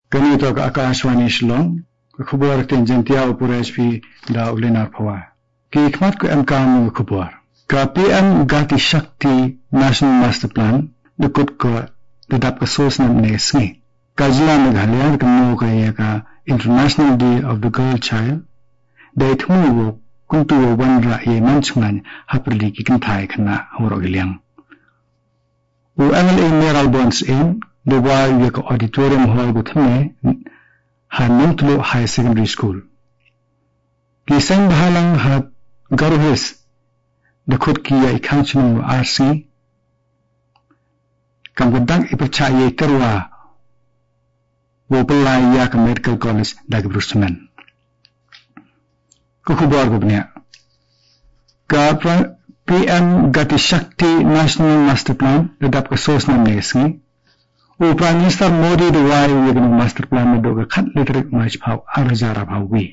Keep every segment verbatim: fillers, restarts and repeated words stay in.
Ganito ka Akashwani Shillong, Khubor tin Jentia Upur H P da Ulinar Pawa. Ki ikmat ko M K M Khubor. Ka P M Gati Shakti National Master Plan, dukut ko dadap ka source nam ne sngi. Kajla Meghalaya ka mo ka ka International Day of the Girl Child. Dai thumu wo kuntu wo wanra ye manchungan haprili ki kinthai khana horo gilyang. U M L A Meral Bonds in the wild yak auditorium hall guthme Hanantlo High Secondary School. Kisang bahalang ha garuhes the khud kiya ikhanchnu R C kamgandang ipercaya terwa wo pelai yak medical college dagbrusman. Kukubar gubnya ka P M Gati Shakti National Master Plan dadap ka source nam nesngi u Prime Minister Modi the wai yagno master plan me doga khat literik mach phau arzara phau wi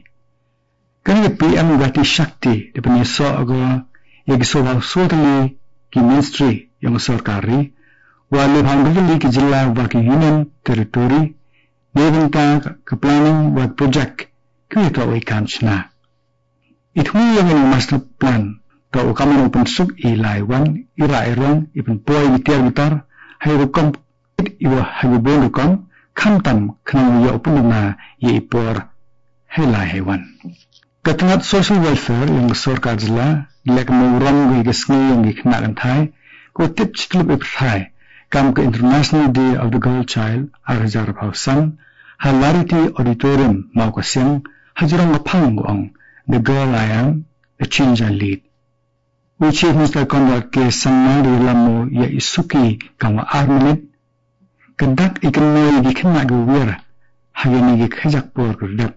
kan P M Gati Shakti de pani so ago yag so phau sotali ki ministry yang sarkari wa le bhangli ki jilla wa ki union territory neventa ka planning wa project ki to wi kanchna ithu yang master plan to kaman open suk i lai wan ira irong ipun poi mitir mitar hai rukom iwa hagubon rukom khamtam khnang ya opunna ye ipor hela hewan katangat social welfare yang sarkar jila lek mawram gi gesngi yang gi khna kan thai ko tip chitlub ipthai kam ka International Day of the Girl Child arjar phausan halarity auditorium mau ka siang hajrang phang ong the girl I am the change I lead. We Chief Minister Conrad K. Sanmari Lamo ya isuki kama arminit kandak ikannoy di kena guwira hagini gi khajak por kurdap.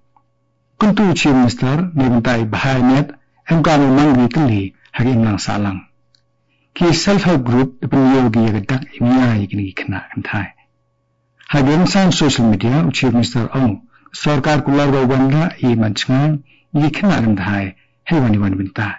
Kuntu Chief Minister nebentai bahayat emkano manggi kali hagin lang salang. Ki self-help group depan yogi ya gadak imya igini kena kantai. Hagin sang social media Chief Minister Ong sarkar kular wanda i manchngan i kena kantai hewani wan bintai.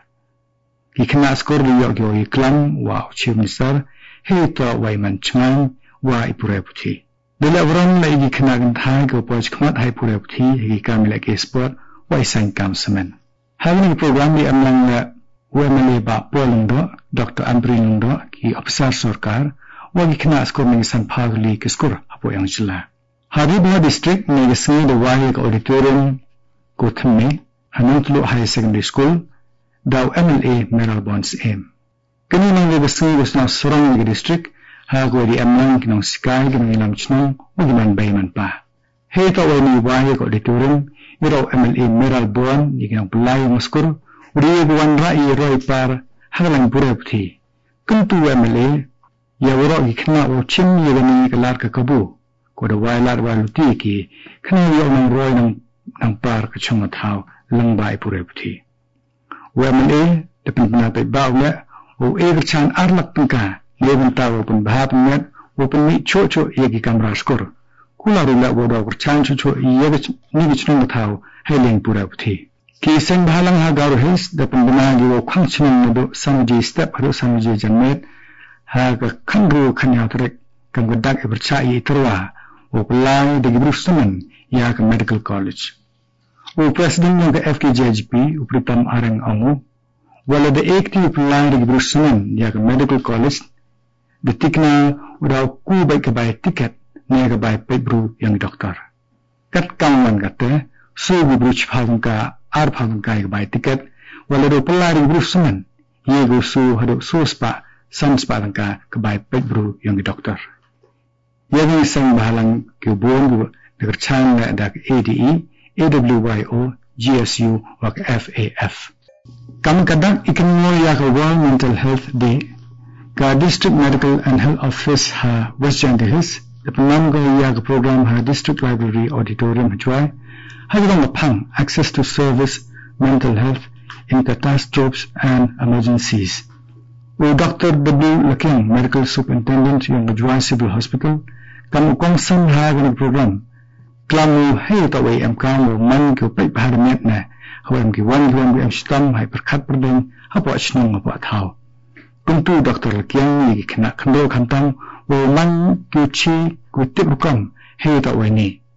Ikna skor liyo gyo iklang wa Chief Minister hito wa iman changan wa ipure puti. Dila wrong la igi kna ganthai go poj khmat hai pure puti igi kamila ke sport wa isang kam semen. Having program di amlang la U M L A ba Polundo Doctor Ambri Lundo ki officer sarkar wa igi kna skor ning san phagli ke skor apo yang jila. Hariba district ni gesi the Wahik auditorium ko thme Hanantlo High Secondary School daw M L A Meral Bonds aim. Kani nang gabasi was na surong ng district hago di amlang kinong sikay kinong ilam chnong magiman bayman pa. Heto wa ni wahi ko auditorium iraw M L A Meral Bond di kinong pulay muskur uri buwan rai roy par hagalang purepti. Kuntu M L A yawro gikna o chim yagani kalar ka kabu ko da wailar waluti ki kana yaw ng roy ng ng par kachong ataw lang bay purepti. U M L A dapat menapai bawla o egerchan arlak pengka leben tahu pun bahap net o pun ni coco yagi kamera skor kula rula bodo kerchan coco yagi ni gichnong tahu heleng pura putih kiseng bahalang ha garu his dapat benar jiwa khang chinong nado samji step hado samji janmet ha ka khandru khanya trek kam gadak eberchai terwa o pelang de gibrusuman ya ka medical college. O President ng F K J H P upritam arang angu wala the active plan ng Brusunan ya medical college the tikna udaw ku bay kabay ticket na kabay pebru yang doktor kat kaman kate so gibruch phang ka ar phang ka kabay ticket wala do plan ng Brusunan yego so hado so spa san spa ka kabay pebru yang doktor yagi sang bahalang kibon degerchan na A D E A W Y O, G S U, or F A F. Kam kadang ikanmo ya ka World Mental Health Day, ka District Medical and Health Office ha West Jandihis, the Panamgo ya ka program ha District Library Auditorium hajwai, hajwang mapang access to service, mental health in catastrophes and emergencies. O Doctor W. Laking, Medical Superintendent yung Hajwai Civil Hospital, kam ukong san ha ng program, klamu hay tawai em kamu man ko pai baharamet na hawam ki wan wan em stam hay perkhat perdeng hapo achnong hapo thau kuntu Doctor Lakyang ni khna khndo khantang wo man ki chi ku tip kam hay tawai ni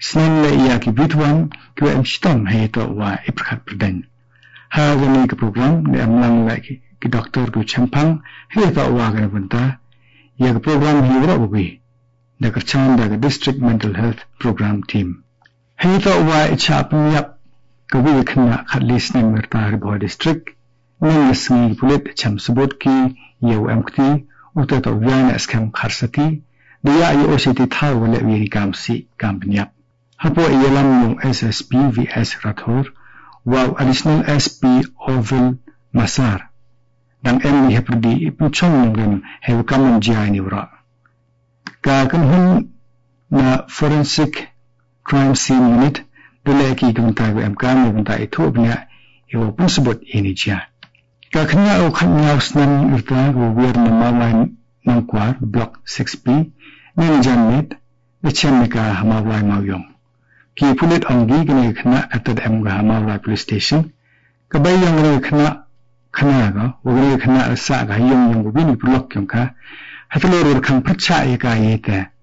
Snan le iya ki bitwan ki em shitam hai to wa iprakhat perdan. Ha gani ke program le am lang la ki ki doktor ku champang hai to wa gani bunta ya ke program hi ro bi da kerchan da district mental health program team. Hai to wa icha pnyap ka wi khna khat list ne merta bo district ning sngi pulit cham subot ki yeu am kti uta to yana skam kharsati dia ayo ositi tha wala wi kam si kam pnyap. Hapo iyalam yung S S P V S Rathor wow additional S P Orville Masar dan M ni heprdi ipuchong ngam hew kamon jai ni wra ka kan hun na forensic crime scene unit dole ki gunta go em kam gunta itho bnya ewo punsbot ini ja ka khnya o khnya usnan urta go wer na mawai nangkwar block six B ni jannet bechemika hamawai mawyong ki pulit anggi gani khna atad am ga hamawai police station ka bayang gani khna khna ga wogani khna sa ga yong yong bini block kyong ka hatlor kham phacha e ka yete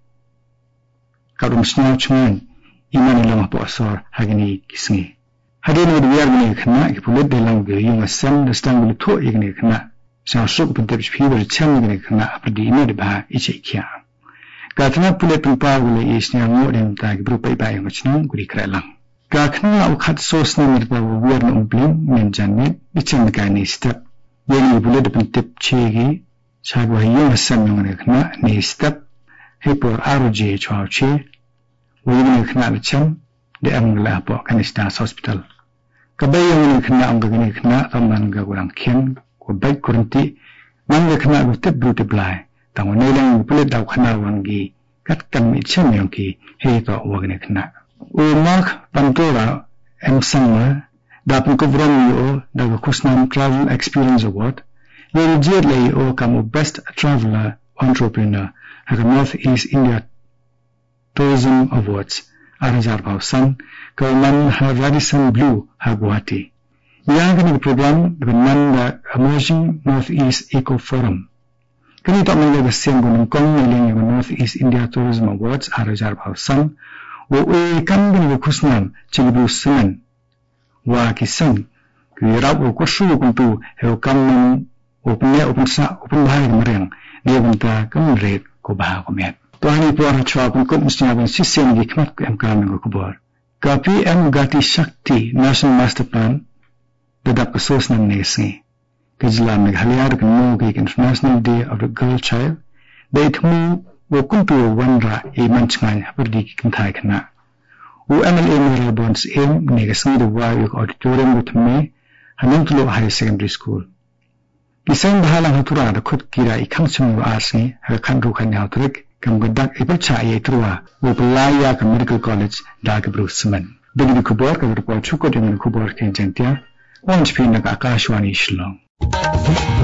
ka rum snow chun imani lama po asor hagani kisngi hadin wad wer gani khna ki pulit de lang ge yong asam de stang lu tho e gani khna sa suk pun tep phi ber cham gani khna apdi ina de ba ichi kya Katna pulit pumpa wala isnya ngodem ta gibru pai pai ngachnang guri kralang. Kakna ukhat sos na mirpa wer na umblim men janne bicham ka ni step. Yeni bulit pun tip chegi chagwa yung asam yung rekna ni step hepor aruje chwa che. Wala khna bicham de amla po kanista hospital. Kabay yung khna ang gani khna amman ga kurang khen ko bai kurunti mang khna go tip bru tiplai. Tang ne lang pulit daw khana wangi kat kam icham yong ki he to wagne khna o mark pantora em sangma da pun ko vrom yo da ko kusnam travel experience award ye jetle o kam best traveler entrepreneur ha North East India tourism awards arajar bausan ko man ha Radisson Blue ha Guwahati yang ni program dengan da emerging North East Eco Forum kini tak menjadi besian gunung kong yang yang North East India Tourism Awards arajar bausan wo e kan bin kusnam chilibu semen wa kisan kirap wo kosu kuntu heu kam wo punya open sa open bahai mereng dia bunta kam red ko bah ko met to ani por chwa kun kun mesti abang sisen di kmat ko em kam ko bor ka P M Gati Shakti National Master Plan dadap ko sos nam nesi Kajla Meghalaya Rukno ke International Day of the Girl Child day thmu wo kuntu wanra e manchngai haperdi kinthai khna u M L A Mera Bonds em negasngi de wa yok auditorium with me hanantlo high secondary school kisang bahalang hatura da khut kira ikhangchung wa asni ha khanru khanya trik kam gadak ipacha ye truwa wo playa ka medical college da ka brusman digi kubor ka report chuko de kubor ke jentia onch phi na ka akashwani shillong